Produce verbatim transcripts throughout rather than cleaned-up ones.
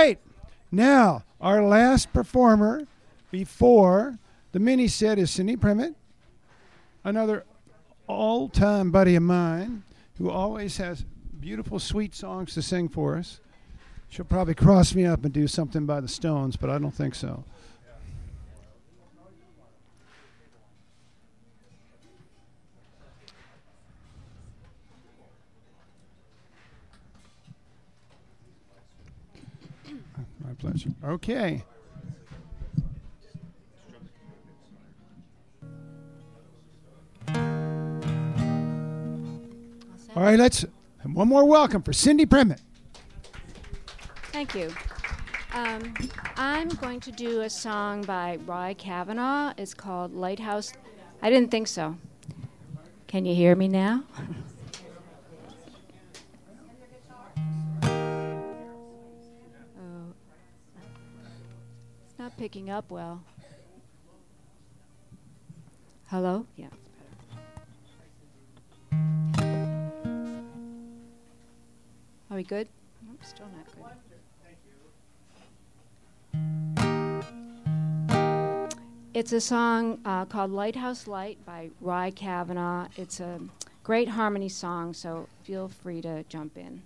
right. Now, our last performer before the mini set is Cindy Primmett, another all-time buddy of mine who always has beautiful, sweet songs to sing for us. She'll probably cross me up and do something by the Stones, but I don't think so. My pleasure. Okay. All right, let's one more welcome for Cindy Primmett. Thank you. Um, I'm going to do a song by Roy Kavanaugh. It's called Lighthouse. I didn't think so. Can you hear me now? Oh, it's not picking up well. Hello? Yeah. Are we good? Nope, still not good. It's a song uh, called Lighthouse Light by Roy Kavanaugh. It's a great harmony song, so feel free to jump in.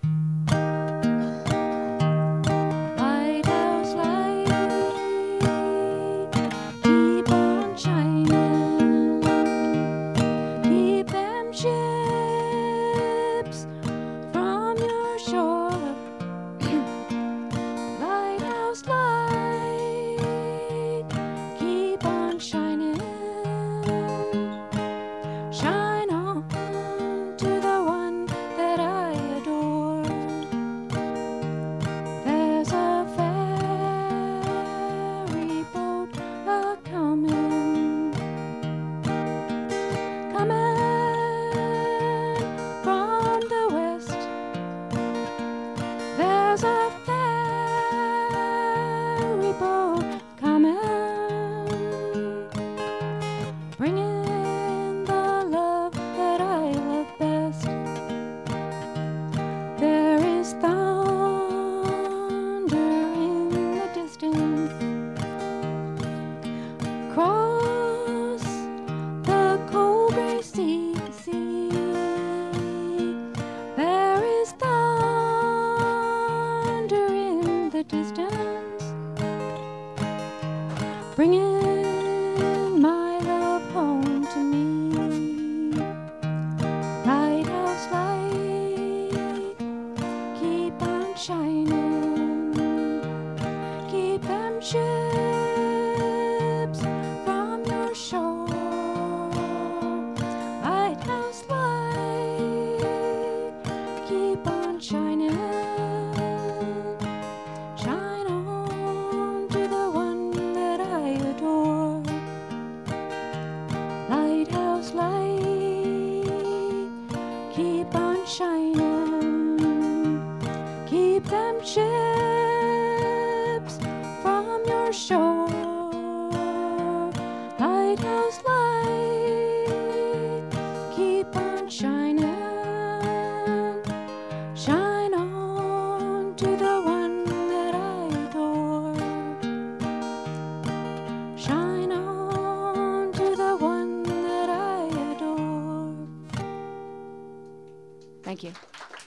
Lighthouse light, keep on shining, keep them ships from your shore. Lighthouse light, keep on shining, shine on to the one that I adore. There's a ferry boat a-coming, coming from the west. There's a ferry boat coming, bringing the love that I love best. There is thunder in the distance, across the cold gray sea, sea. There is thunder in the distance, bringing my love home to me. Lighthouse light, keep on shining, keep them ships from your shore. Lighthouse light, keep on shining, shine on to the one that I adore. Lighthouse light, keep on shining, keep them ships from your shore. Lighthouse light, keep on shining, shine on to the one that I adore. Shine on to the one that I adore. Thank you.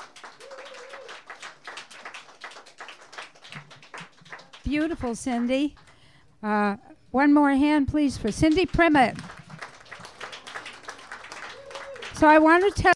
Beautiful, Cindy. Uh, one more hand, please, for Cindy Primmett. So I want to tell